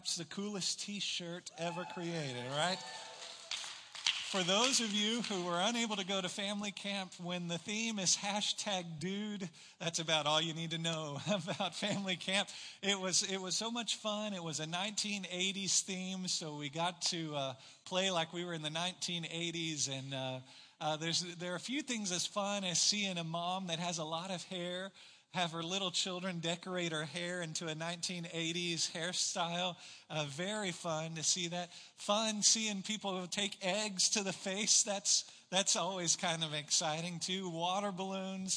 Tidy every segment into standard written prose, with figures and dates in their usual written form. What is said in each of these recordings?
It's the coolest t-shirt ever created, right? For those of you who were unable to go to family camp, when the theme is #dude, that's about all you need to know about family camp. It was so much fun. It was a 1980s theme, so we got to play like we were in the 1980s. And there are a few things as fun as seeing a mom that has a lot of hair have her little children decorate her hair into a 1980s hairstyle. Very fun to see that. Fun seeing people take eggs to the face. That's always kind of exciting too. Water balloons,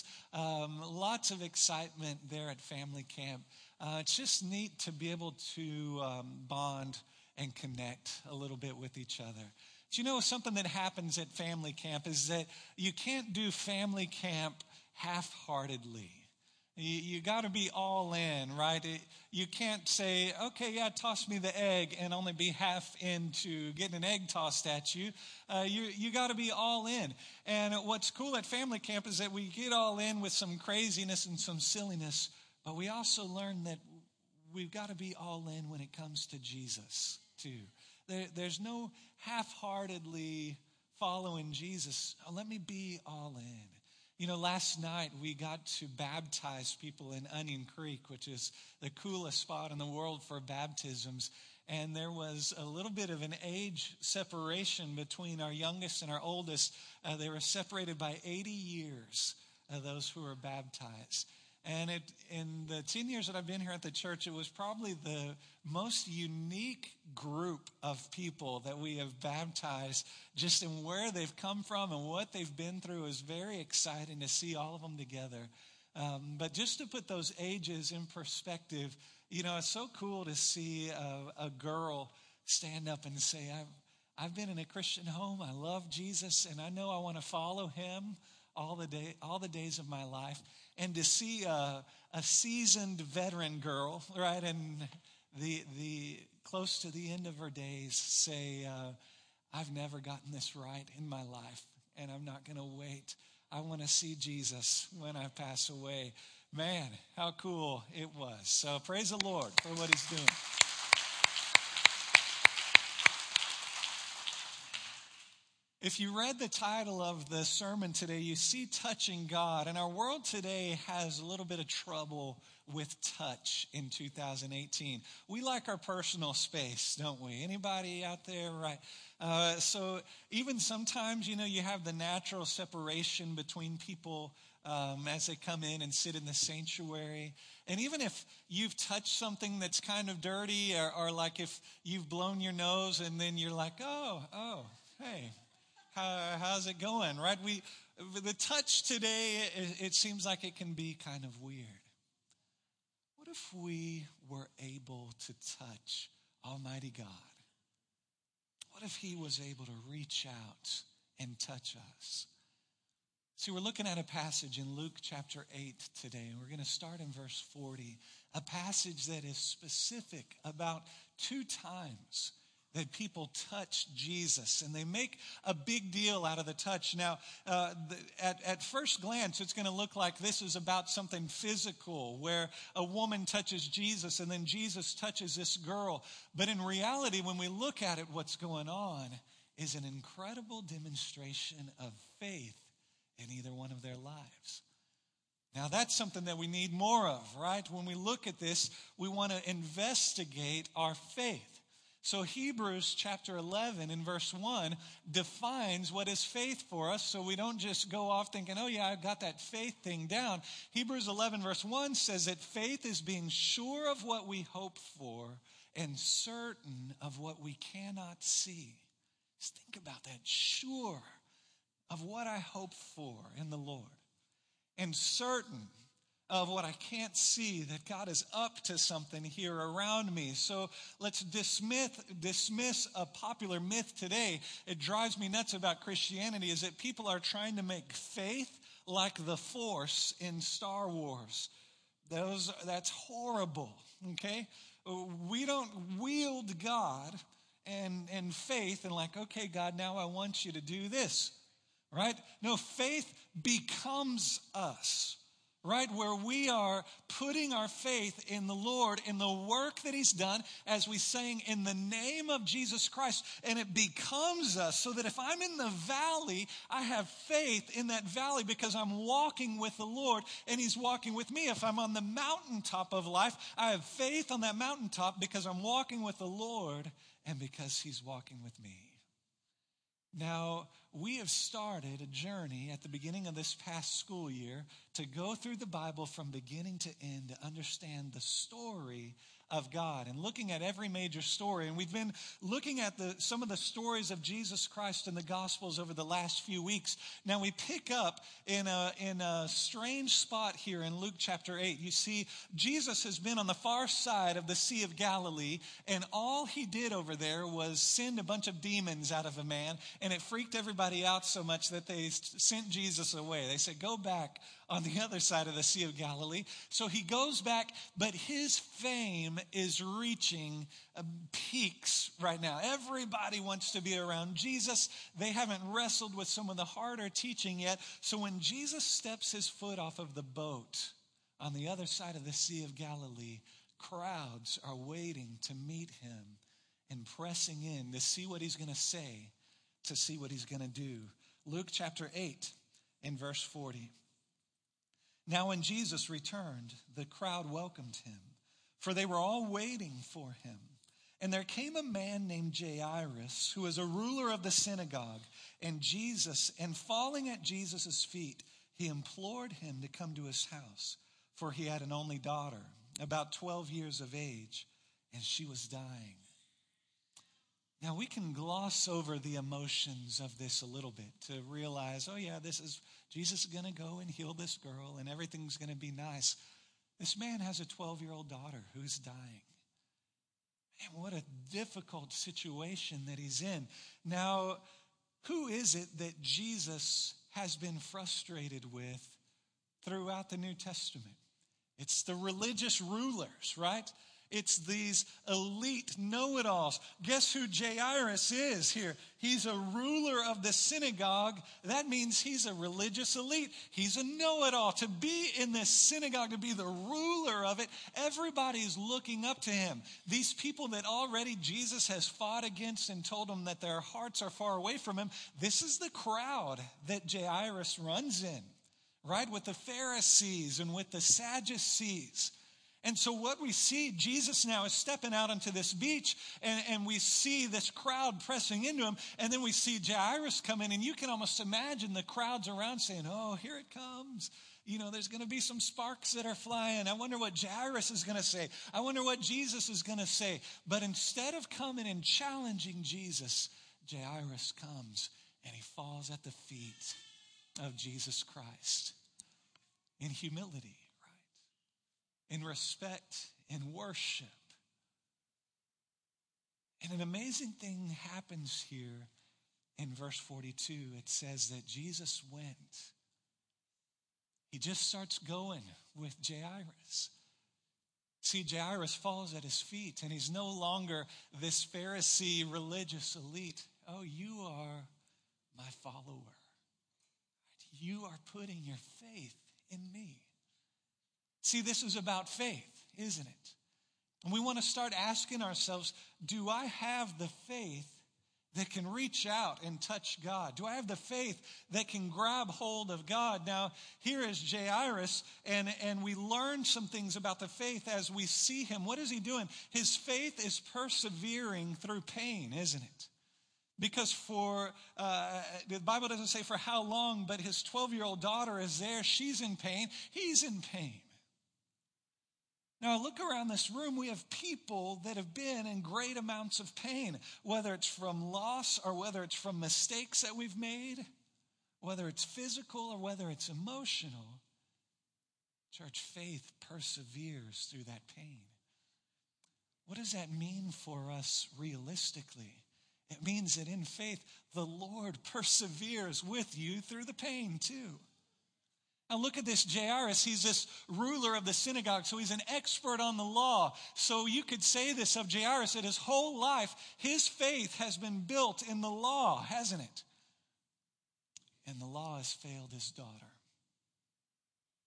lots of excitement there at family camp. It's just neat to be able to bond and connect a little bit with each other. But you know, something that happens at family camp is that you can't do family camp half-heartedly. You got to be all in, right? You can't say, okay, yeah, toss me the egg and only be half into getting an egg tossed at you. You got to be all in. And what's cool at family camp is that we get all in with some craziness and some silliness, but we also learn that we've got to be all in when it comes to Jesus, too. There's no half-heartedly following Jesus. Let me be all in. You know, last night we got to baptize people in Onion Creek, which is the coolest spot in the world for baptisms. And there was a little bit of an age separation between our youngest and our oldest. They were separated by 80 years, those who were baptized. And in the 10 years that I've been here at the church, it was probably the most unique group of people that we have baptized, just in where they've come from and what they've been through. Is very exciting to see all of them together. But just to put those ages in perspective, you know, it's so cool to see a girl stand up and say, I've been in a Christian home, I love Jesus, and I know I want to follow him all the days of my life. And to see a seasoned veteran girl, right, and the close to the end of her days say, I've never gotten this right in my life, and I'm not going to wait. I want to see Jesus when I pass away. Man, how cool it was. So praise the Lord for what he's doing. If you read the title of the sermon today, you see touching God. And our world today has a little bit of trouble with touch in 2018. We like our personal space, don't we? Anybody out there? Right. So even sometimes, you know, you have the natural separation between people as they come in and sit in the sanctuary. And even if you've touched something that's kind of dirty, or like if you've blown your nose and then you're like, oh, hey. How's it going, right? The touch today, it seems like it can be kind of weird. What if we were able to touch Almighty God? What if he was able to reach out and touch us? See, we're looking at a passage in Luke chapter 8 today, and we're going to start in verse 40, a passage that is specific about 2 times that people touch Jesus, and they make a big deal out of the touch. Now, at first glance, it's going to look like this is about something physical, where a woman touches Jesus, and then Jesus touches this girl. But in reality, when we look at it, what's going on is an incredible demonstration of faith in either one of their lives. Now, that's something that we need more of, right? When we look at this, we want to investigate our faith. So Hebrews chapter 11 in verse 1 defines what is faith for us, so we don't just go off thinking, oh yeah, I've got that faith thing down. Hebrews 11 verse 1 says that faith is being sure of what we hope for and certain of what we cannot see. Just think about that, sure of what I hope for in the Lord and certain of what I can't see, that God is up to something here around me. So let's dismiss a popular myth today. It drives me nuts about Christianity is that people are trying to make faith like the Force in Star Wars. That's horrible, okay? We don't wield God and faith and like, okay, God, now I want you to do this, right? No, faith becomes us. right? Where we are putting our faith in the Lord, in the work that he's done, as we sang, in the name of Jesus Christ. And it becomes us, so that if I'm in the valley, I have faith in that valley because I'm walking with the Lord and he's walking with me. If I'm on the mountaintop of life, I have faith on that mountaintop because I'm walking with the Lord and because he's walking with me. Now, we have started a journey at the beginning of this past school year to go through the Bible from beginning to end to understand the story of God and looking at every major story. And we've been looking at some of the stories of Jesus Christ in the Gospels over the last few weeks. Now we pick up in a strange spot here in Luke chapter 8. You see, Jesus has been on the far side of the Sea of Galilee, and all he did over there was send a bunch of demons out of a man, and it freaked everybody out so much that they sent Jesus away. They said, go back on the other side of the Sea of Galilee. So he goes back, but his fame is reaching peaks right now. Everybody wants to be around Jesus. They haven't wrestled with some of the harder teaching yet. So when Jesus steps his foot off of the boat on the other side of the Sea of Galilee, crowds are waiting to meet him and pressing in to see what he's going to say, to see what he's going to do. Luke chapter 8 in verse 40. Now when Jesus returned, the crowd welcomed him, for they were all waiting for him. And there came a man named Jairus, who was a ruler of the synagogue, and falling at Jesus' feet, he implored him to come to his house, for he had an only daughter, about 12 years of age, and she was dying. Now, we can gloss over the emotions of this a little bit to realize, oh yeah, Jesus is going to go and heal this girl and everything's going to be nice. This man has a 12-year-old daughter who's dying. Man, what a difficult situation that he's in. Now, who is it that Jesus has been frustrated with throughout the New Testament? It's the religious rulers, right? It's these elite know-it-alls. Guess who Jairus is here? He's a ruler of the synagogue. That means he's a religious elite. He's a know-it-all. To be in this synagogue, to be the ruler of it, everybody's looking up to him. These people that already Jesus has fought against and told them that their hearts are far away from him, this is the crowd that Jairus runs in, right? With the Pharisees and with the Sadducees. And so what we see, Jesus now is stepping out onto this beach, and we see this crowd pressing into him, and then we see Jairus come in, and you can almost imagine the crowds around saying, oh, here it comes. You know, there's going to be some sparks that are flying. I wonder what Jairus is going to say. I wonder what Jesus is going to say. But instead of coming and challenging Jesus, Jairus comes, and he falls at the feet of Jesus Christ in humility. In respect, in worship. And an amazing thing happens here in verse 42. It says that Jesus went. He just starts going with Jairus. See, Jairus falls at his feet, and he's no longer this Pharisee religious elite. Oh, you are my follower. You are putting your faith in me. See, this is about faith, isn't it? And we want to start asking ourselves, do I have the faith that can reach out and touch God? Do I have the faith that can grab hold of God? Now, here is Jairus, and we learn some things about the faith as we see him. What is he doing? His faith is persevering through pain, isn't it? Because the Bible doesn't say for how long, but his 12-year-old daughter is there. She's in pain. He's in pain. Now, look around this room. We have people that have been in great amounts of pain, whether it's from loss or whether it's from mistakes that we've made, whether it's physical or whether it's emotional. Church, faith perseveres through that pain. What does that mean for us realistically? It means that in faith, the Lord perseveres with you through the pain too. Now look at this Jairus. He's this ruler of the synagogue, so he's an expert on the law. So you could say this of Jairus, that his whole life, his faith has been built in the law, hasn't it? And the law has failed his daughter.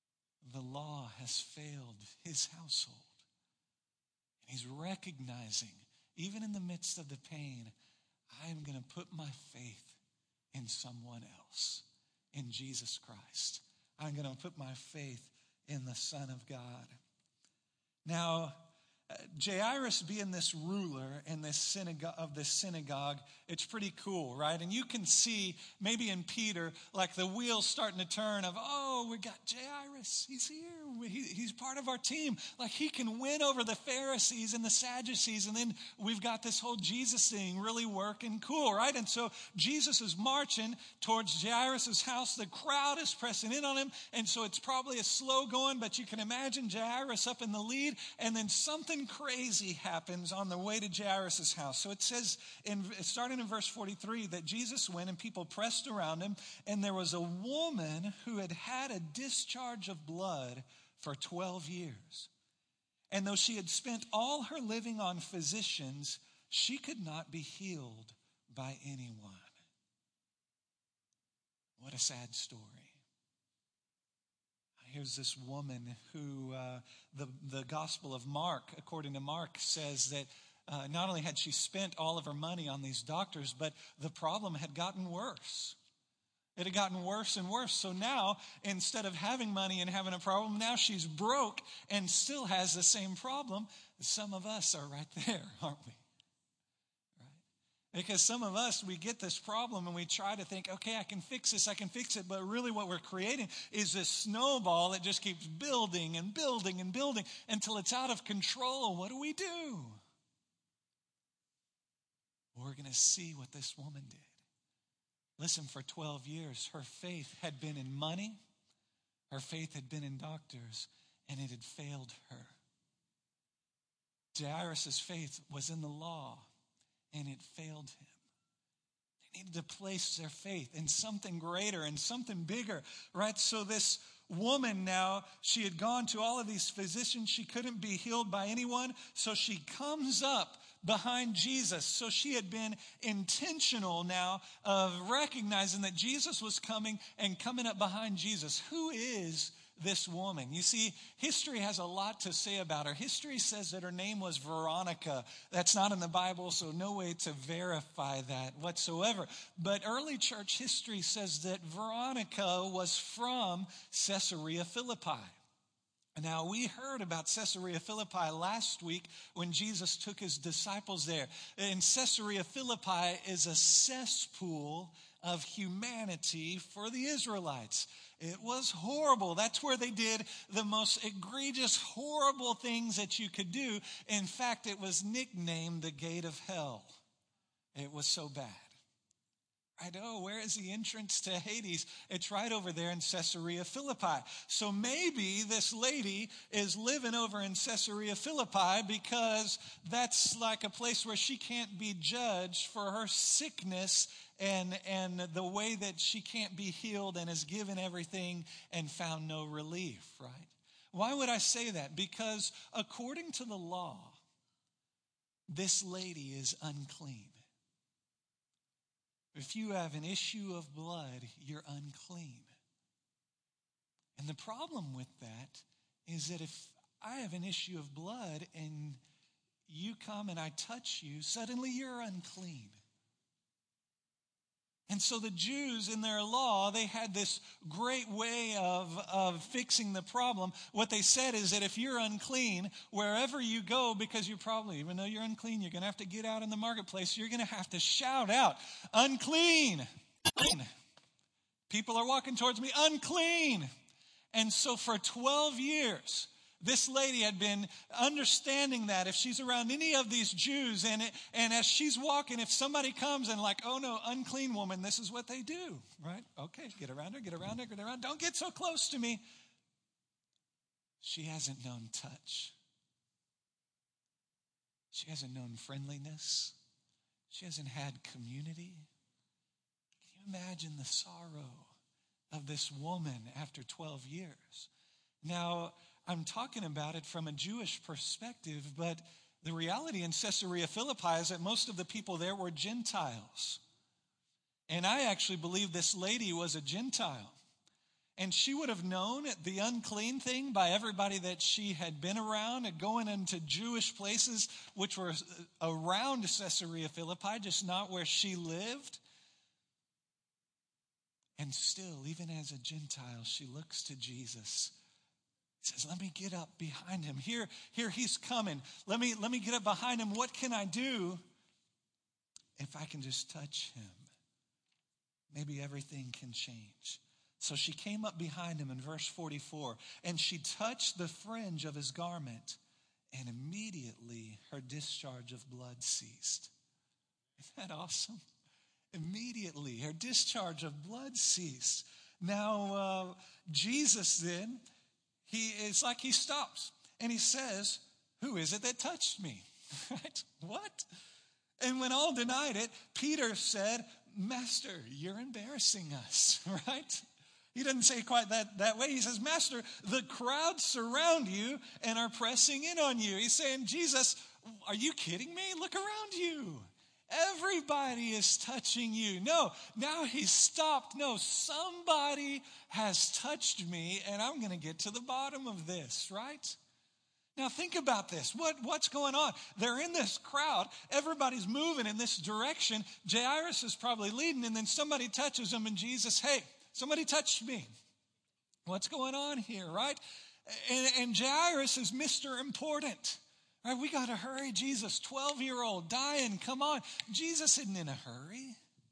the law has failed his household. And he's recognizing, even in the midst of the pain, I am going to put my faith in someone else, in Jesus Christ. I'm going to put my faith in the Son of God. Now, Jairus being this ruler in this synagogue, it's pretty cool, right? And you can see maybe in Peter, like the wheels starting to turn of, oh, we got Jairus. He's here. He's part of our team. Like he can win over the Pharisees and the Sadducees. And then we've got this whole Jesus thing really working cool, right? And so Jesus is marching towards Jairus' house. The crowd is pressing in on him. And so it's probably a slow going, but you can imagine Jairus up in the lead. And then something crazy happens on the way to Jairus' house. So it says, starting in verse 43, that Jesus went and people pressed around him, and there was a woman who had had a discharge of blood for 12 years. And though she had spent all her living on physicians, she could not be healed by anyone. What a sad story. Here's this woman who the Gospel of Mark, according to Mark, says that not only had she spent all of her money on these doctors, but the problem had gotten worse. It had gotten worse and worse. So now, instead of having money and having a problem, now she's broke and still has the same problem. Some of us are right there, aren't we? Because some of us, we get this problem and we try to think, okay, I can fix this, But really what we're creating is this snowball that just keeps building and building and building until it's out of control. What do? We're going to see what this woman did. Listen, for 12 years, her faith had been in money. Her faith had been in doctors, and it had failed her. Jairus' faith was in the law, and it failed him. They needed to place their faith in something greater and something bigger, right? So this woman now, she had gone to all of these physicians. She couldn't be healed by anyone. So she comes up behind Jesus. So she had been intentional now of recognizing that Jesus was coming and coming up behind Jesus. Who is this woman? You see, history has a lot to say about her. History says that her name was Veronica. That's not in the Bible, so no way to verify that whatsoever. But early church history says that Veronica was from Caesarea Philippi. Now, we heard about Caesarea Philippi last week when Jesus took his disciples there. And Caesarea Philippi is a cesspool of humanity for the Israelites. It was horrible. That's where they did the most egregious, horrible things that you could do. In fact, it was nicknamed the Gate of Hell. It was so bad. I know, where is the entrance to Hades? It's right over there in Caesarea Philippi. So maybe this lady is living over in Caesarea Philippi because that's like a place where she can't be judged for her sickness and the way that she can't be healed and is given everything and found no relief, right? Why would I say that? Because according to the law, this lady is unclean. If you have an issue of blood, you're unclean. And the problem with that is that if I have an issue of blood and you come and I touch you, suddenly you're unclean. And so the Jews in their law, they had this great way of fixing the problem. What they said is that if you're unclean, wherever you go, because you're probably, even though you're unclean, you're going to have to get out in the marketplace. You're going to have to shout out, unclean. People are walking towards me, unclean. And so for 12 years, this lady had been understanding that if she's around any of these Jews and as she's walking, if somebody comes and like, oh no, unclean woman, this is what they do, right? Okay, get around her. Don't get so close to me. She hasn't known touch. She hasn't known friendliness. She hasn't had community. Can you imagine the sorrow of this woman after 12 years? Now, I'm talking about it from a Jewish perspective, but the reality in Caesarea Philippi is that most of the people there were Gentiles. And I actually believe this lady was a Gentile. And she would have known the unclean thing by everybody that she had been around, and going into Jewish places which were around Caesarea Philippi, just not where she lived. And still, even as a Gentile, she looks to Jesus. Says, let me get up behind him. Here he's coming. Let me get up behind him. What can I do if I can just touch him? Maybe everything can change. So she came up behind him in verse 44, and she touched the fringe of his garment, and immediately her discharge of blood ceased. Isn't that awesome? Immediately her discharge of blood ceased. Now, Jesus then, it's like he stops and he says, who is it that touched me? Right? What? And when all denied it, Peter said, Master, you're embarrassing us, right? He doesn't say quite that way. He says, Master, the crowd surround you and are pressing in on you. He's saying, Jesus, are you kidding me? Look around you. Everybody is touching you. No, now he's stopped. No, somebody has touched me, and I'm going to get to the bottom of this, right? Now think about this. What's going on? They're in this crowd. Everybody's moving in this direction. Jairus is probably leading, and then somebody touches him, and Jesus, hey, somebody touched me. What's going on here, right? And Jairus is Mr. Important. Right, we got to hurry, Jesus, 12-year-old, dying, come on. Jesus isn't in a hurry.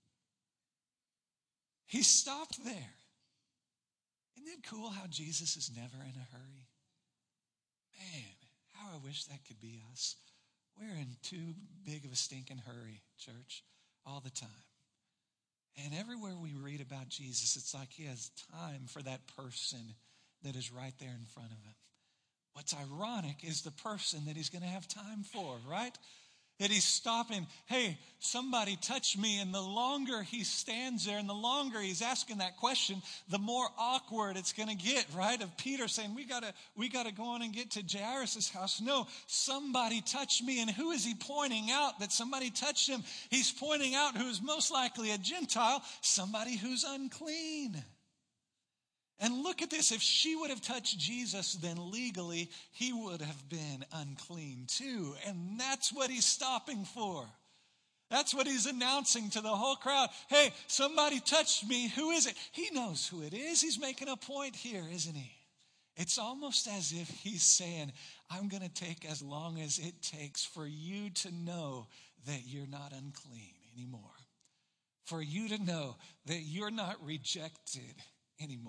He stopped there. Isn't it cool how Jesus is never in a hurry? Man, how I wish that could be us. We're in too big of a stinking hurry, church, all the time. And everywhere we read about Jesus, it's like he has time for that person that is right there in front of him. What's ironic is the person that he's going to have time for, right? That he's stopping, hey, somebody touch me. And the longer he stands there and the longer he's asking that question, the more awkward it's going to get, right? Of Peter saying, we gotta go on and get to Jairus' house. No, somebody touched me. And who is he pointing out that somebody touched him? He's pointing out who's most likely a Gentile, somebody who's unclean. And look at this. If she would have touched Jesus, then legally he would have been unclean too. And that's what he's stopping for. That's what he's announcing to the whole crowd. Hey, somebody touched me. Who is it? He knows who it is. He's making a point here, isn't he? It's almost as if he's saying, I'm going to take as long as it takes for you to know that you're not unclean anymore. For you to know that you're not rejected anymore.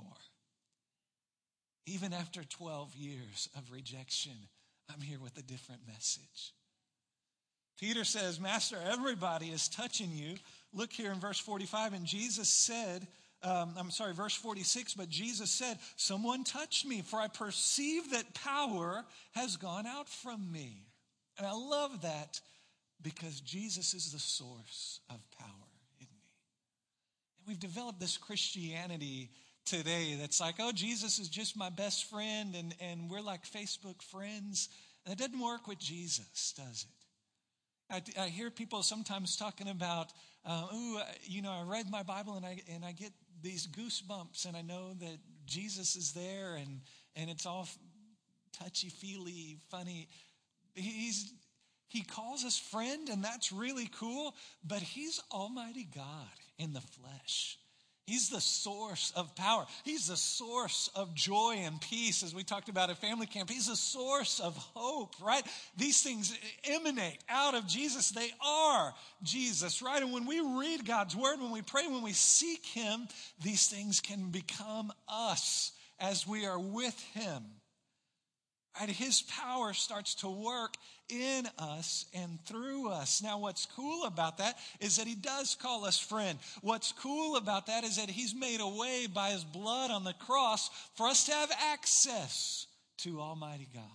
Even after 12 years of rejection, I'm here with a different message. Peter says, Master, everybody is touching you. Look here in verse 45, and Jesus said, verse 46, but Jesus said, someone touched me, for I perceive that power has gone out from me. And I love that because Jesus is the source of power, isn't he? And we've developed this Christianity today that's like, oh, Jesus is just my best friend, and we're like Facebook friends. And it doesn't work with Jesus, does it? I hear people sometimes talking about, I read my Bible and I get these goosebumps, and I know that Jesus is there, and it's all touchy-feely, funny. He calls us friend, and that's really cool, but he's Almighty God in the flesh. He's the source of power. He's the source of joy and peace, as we talked about at family camp. He's the source of hope, right? These things emanate out of Jesus. They are Jesus, right? And when we read God's word, when we pray, when we seek him, these things can become us as we are with him. Right? His power starts to work in us and through us. Now, what's cool about that is that he does call us friend. What's cool about that is that he's made a way by his blood on the cross for us to have access to Almighty God.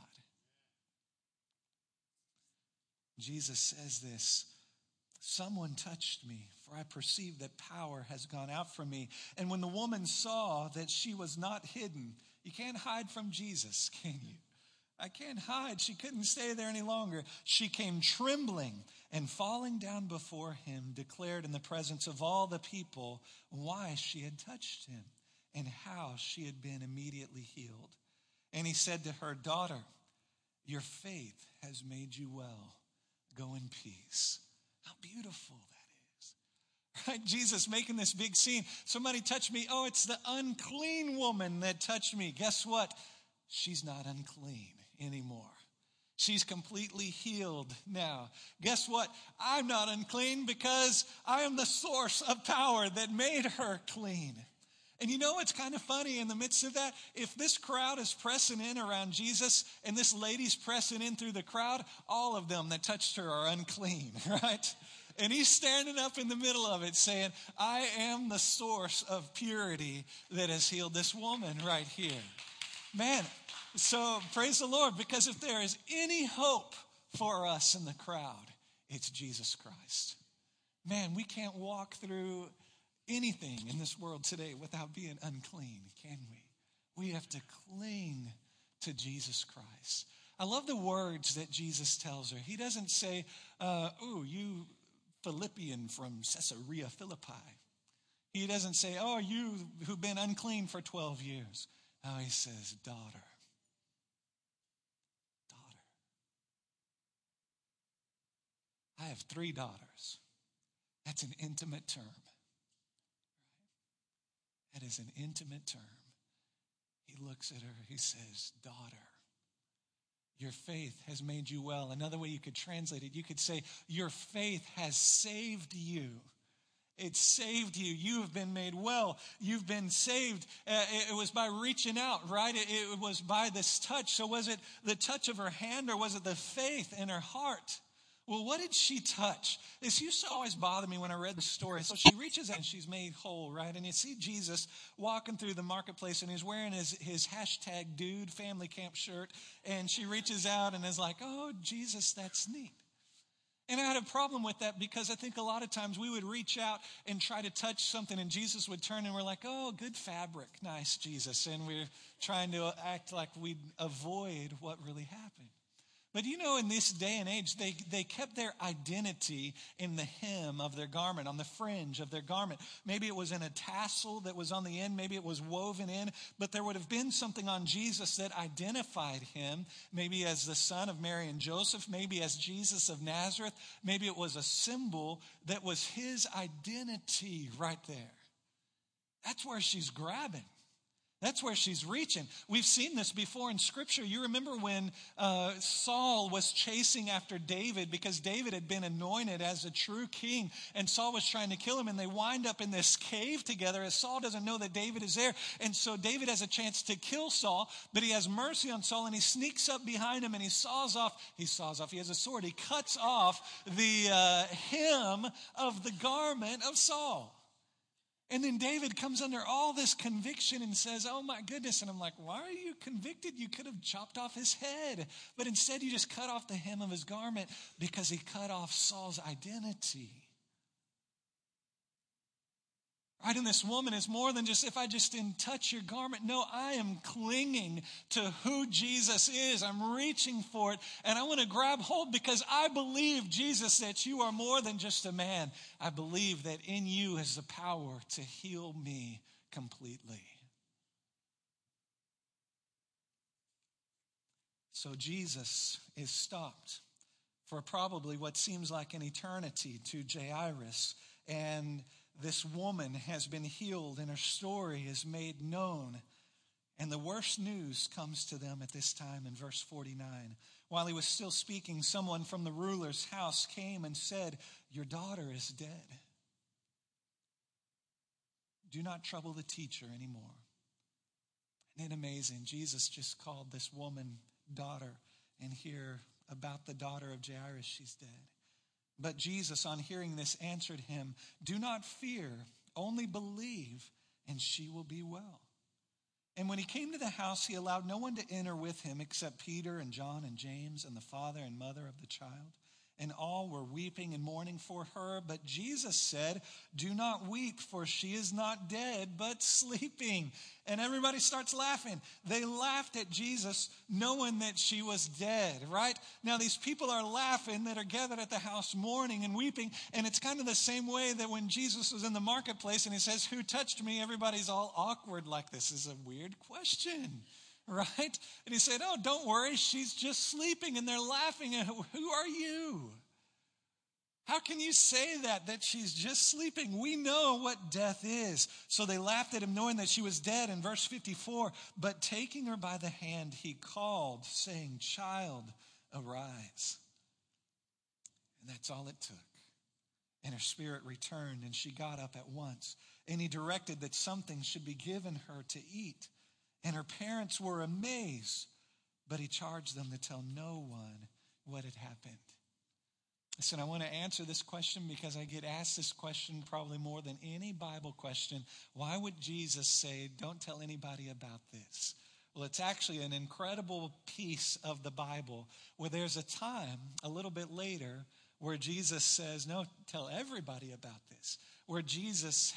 Jesus says this, someone touched me, for I perceive that power has gone out from me. And when the woman saw that she was not hidden, you can't hide from Jesus, can you? I can't hide. She couldn't stay there any longer. She came trembling and falling down before him, declared in the presence of all the people why she had touched him and how she had been immediately healed. And he said to her, "Daughter, your faith has made you well. Go in peace." How beautiful that is. Right? Jesus making this big scene. Somebody touched me. Oh, it's the unclean woman that touched me. Guess what? She's not unclean anymore. She's completely healed now. Guess what? I'm not unclean because I am the source of power that made her clean. And you know what's kind of funny in the midst of that? If this crowd is pressing in around Jesus and this lady's pressing in through the crowd, all of them that touched her are unclean, right? And he's standing up in the middle of it saying, I am the source of purity that has healed this woman right here. Man, so praise the Lord, because if there is any hope for us in the crowd, it's Jesus Christ. Man, we can't walk through anything in this world today without being unclean, can we? We have to cling to Jesus Christ. I love the words that Jesus tells her. He doesn't say, "Oh, you Philippian from Caesarea Philippi." He doesn't say, "Oh, you who've been unclean for 12 years. Oh, he says, "Daughter. Daughter. I have 3 daughters." That's an intimate term. That is an intimate term. He looks at her, he says, "Daughter, your faith has made you well." Another way you could translate it, you could say, your faith has saved you. It saved you. You have been made well. You've been saved. It was by reaching out, right? It was by this touch. So was it the touch of her hand or was it the faith in her heart? Well, what did she touch? This used to always bother me when I read the story. So she reaches out and she's made whole, right? And you see Jesus walking through the marketplace and he's wearing his hashtag dude family camp shirt. And she reaches out and is like, "Oh, Jesus, that's neat." And I had a problem with that because I think a lot of times we would reach out and try to touch something and Jesus would turn and we're like, "Oh, good fabric. Nice, Jesus." And we're trying to act like we'd avoid what really happened. But you know, in this day and age, they kept their identity in the hem of their garment, on the fringe of their garment. Maybe it was in a tassel that was on the end. Maybe it was woven in. But there would have been something on Jesus that identified him, maybe as the son of Mary and Joseph, maybe as Jesus of Nazareth. Maybe it was a symbol that was his identity right there. That's where she's grabbing. That's where she's reaching. We've seen this before in Scripture. You remember when Saul was chasing after David because David had been anointed as a true king and Saul was trying to kill him, and they wind up in this cave together as Saul doesn't know that David is there. And so David has a chance to kill Saul, but he has mercy on Saul and he sneaks up behind him and he has a sword. He cuts off the hem of the garment of Saul. And then David comes under all this conviction and says, "Oh my goodness." And I'm like, "Why are you convicted? You could have chopped off his head." But instead you just cut off the hem of his garment because he cut off Saul's identity. Right? And this woman is more than just, if I just didn't touch your garment. No, I am clinging to who Jesus is. I'm reaching for it. And I want to grab hold because I believe, Jesus, that you are more than just a man. I believe that in you is the power to heal me completely. So Jesus is stopped for probably what seems like an eternity to Jairus. And this woman has been healed and her story is made known. And the worst news comes to them at this time in verse 49. While he was still speaking, someone from the ruler's house came and said, "Your daughter is dead. Do not trouble the teacher anymore." Isn't it amazing? Jesus just called this woman daughter, and here about the daughter of Jairus, she's dead. But Jesus, on hearing this, answered him, "Do not fear, only believe, and she will be well." And when he came to the house, he allowed no one to enter with him except Peter and John and James and the father and mother of the child. and all were weeping and mourning for her. But Jesus said, "Do not weep, for she is not dead, but sleeping." And everybody starts laughing. They laughed at Jesus knowing that she was dead, right? Now these people are laughing that are gathered at the house mourning and weeping. And it's kind of the same way that when Jesus was in the marketplace and he says, "Who touched me?" Everybody's all awkward, like this is a weird question, right? And he said, "Oh, don't worry, she's just sleeping." And they're laughing. And who are you? How can you say that she's just sleeping? We know what death is. So they laughed at him knowing that she was dead. In verse 54, but taking her by the hand, he called, saying, "Child, arise." And that's all it took. And her spirit returned, and she got up at once. And he directed that something should be given her to eat. And her parents were amazed, but he charged them to tell no one what had happened. Listen, I want to answer this question because I get asked this question probably more than any Bible question. Why would Jesus say, "Don't tell anybody about this"? Well, it's actually an incredible piece of the Bible where there's a time a little bit later where Jesus says, "No, tell everybody about this." Where Jesus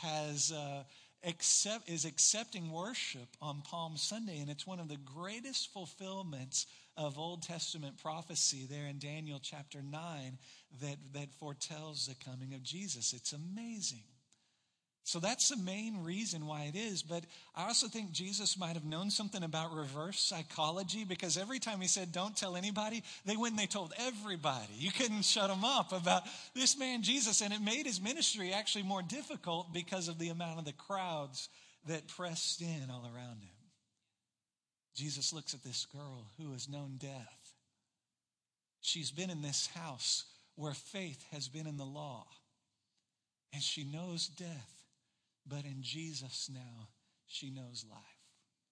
is accepting worship on Palm Sunday, and it's one of the greatest fulfillments of Old Testament prophecy there in Daniel chapter 9 that foretells the coming of Jesus. It's amazing. So that's the main reason why it is. But I also think Jesus might have known something about reverse psychology, because every time he said, "Don't tell anybody," they went and they told everybody. You couldn't shut them up about this man Jesus. And it made his ministry actually more difficult because of the amount of the crowds that pressed in all around him. Jesus looks at this girl who has known death. She's been in this house where faith has been in the law. And she knows death. But in Jesus now, she knows life.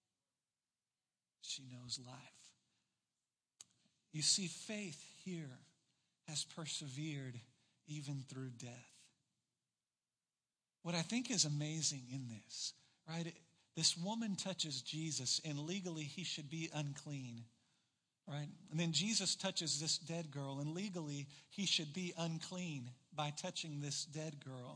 She knows life. You see, faith here has persevered even through death. What I think is amazing in this, right? This woman touches Jesus, and legally he should be unclean, right? And then Jesus touches this dead girl, and legally he should be unclean by touching this dead girl.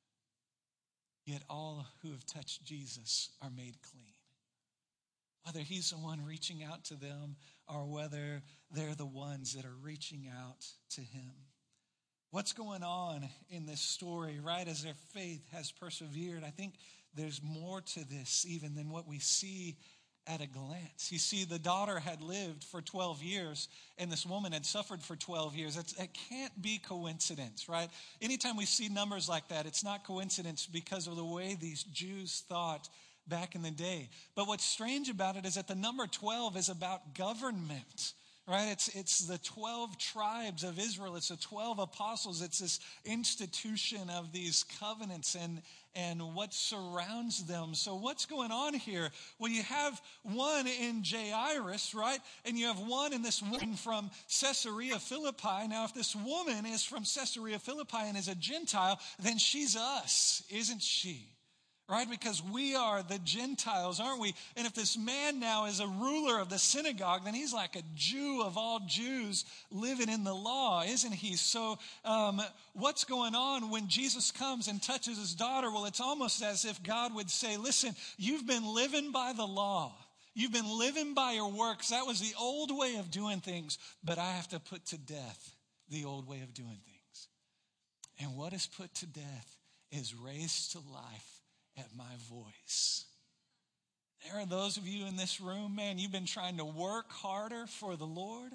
Yet all who have touched Jesus are made clean. Whether he's the one reaching out to them or whether they're the ones that are reaching out to him. What's going on in this story, right, as their faith has persevered? I think there's more to this even than what we see at a glance. You see, the daughter had lived for 12 years, and this woman had suffered for 12 years. It can't be coincidence, right? Anytime we see numbers like that, it's not coincidence because of the way these Jews thought back in the day. But what's strange about it is that the number 12 is about government, right? It's the 12 tribes of Israel. It's the 12 apostles. It's this institution of these covenants and what surrounds them. So what's going on here? Well, you have one in Jairus, right? And you have one in this woman from Caesarea Philippi. Now, if this woman is from Caesarea Philippi and is a Gentile, then she's us, isn't she? Right? Because we are the Gentiles, aren't we? And if this man now is a ruler of the synagogue, then he's like a Jew of all Jews living in the law, isn't he? So what's going on when Jesus comes and touches his daughter? Well, it's almost as if God would say, "Listen, you've been living by the law. You've been living by your works. That was the old way of doing things, but I have to put to death the old way of doing things. And what is put to death is raised to life at my voice." There are those of you in this room, man, you've been trying to work harder for the Lord.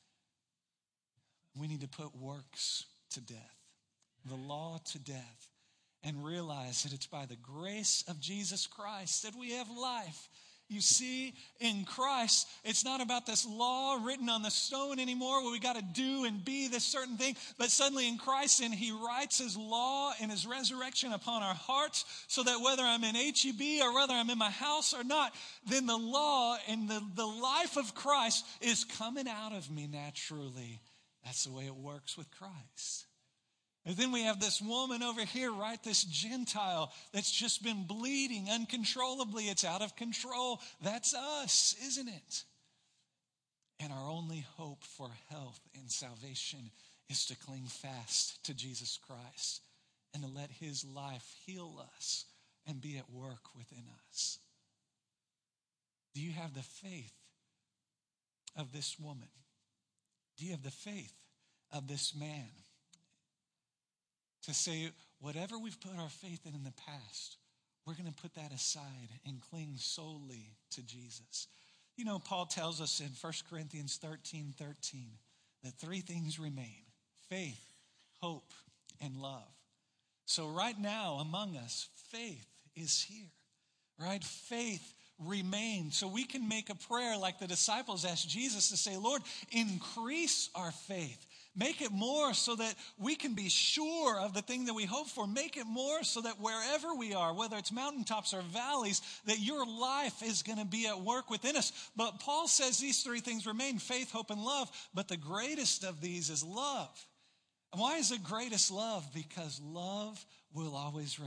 We need to put works to death, the law to death, and realize that it's by the grace of Jesus Christ that we have life. You see, in Christ, it's not about this law written on the stone anymore where we got to do and be this certain thing. But suddenly in Christ, and he writes his law and his resurrection upon our hearts so that whether I'm in HEB or whether I'm in my house or not, then the law and the life of Christ is coming out of me naturally. That's the way it works with Christ. And then we have this woman over here, right? This Gentile that's just been bleeding uncontrollably. It's out of control. That's us, isn't it? And our only hope for health and salvation is to cling fast to Jesus Christ and to let his life heal us and be at work within us. Do you have the faith of this woman? Do you have the faith of this man to say, whatever we've put our faith in the past, we're going to put that aside and cling solely to Jesus? You know, Paul tells us in 1 Corinthians 13:13 that three things remain: faith, hope, and love. So right now among us, faith is here, right? Faith remains. So we can make a prayer like the disciples asked Jesus to say, Lord, increase our faith. Make it more so that we can be sure of the thing that we hope for. Make it more so that wherever we are, whether it's mountaintops or valleys, that your life is going to be at work within us. But Paul says these three things remain: faith, hope, and love. But the greatest of these is love. And why is it greatest love? Because love will always remain.